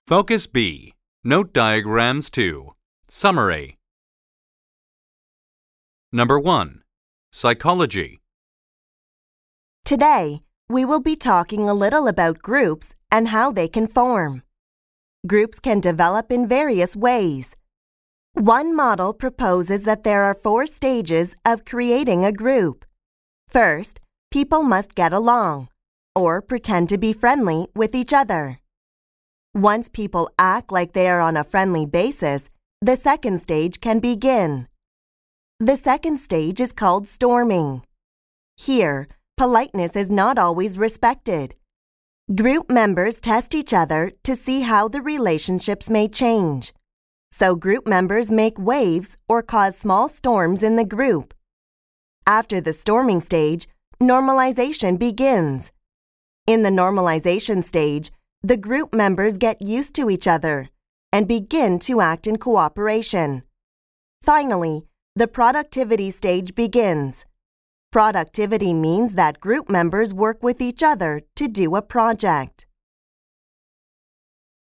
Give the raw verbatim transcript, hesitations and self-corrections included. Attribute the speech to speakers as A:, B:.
A: Focus B. Note diagrams two. Summary. Number one. Psychology.
B: Today, we will be talking a little about groups and how they can form. Groups can develop in various ways. One model proposes that there are four stages of creating a group. First, people must get along, or pretend to be friendly with each other. Once people act like they are on a friendly basis, the second stage can begin. The second stage is called storming. Here, politeness is not always respected. Group members test each other to see how the relationships may change. So group members make waves or cause small storms in the group. After the storming stage, normalization begins. In the normalization stage, the group members get used to each other and begin to act in cooperation. Finally, the productivity stage begins. Productivity means that group members work with each other to do a project.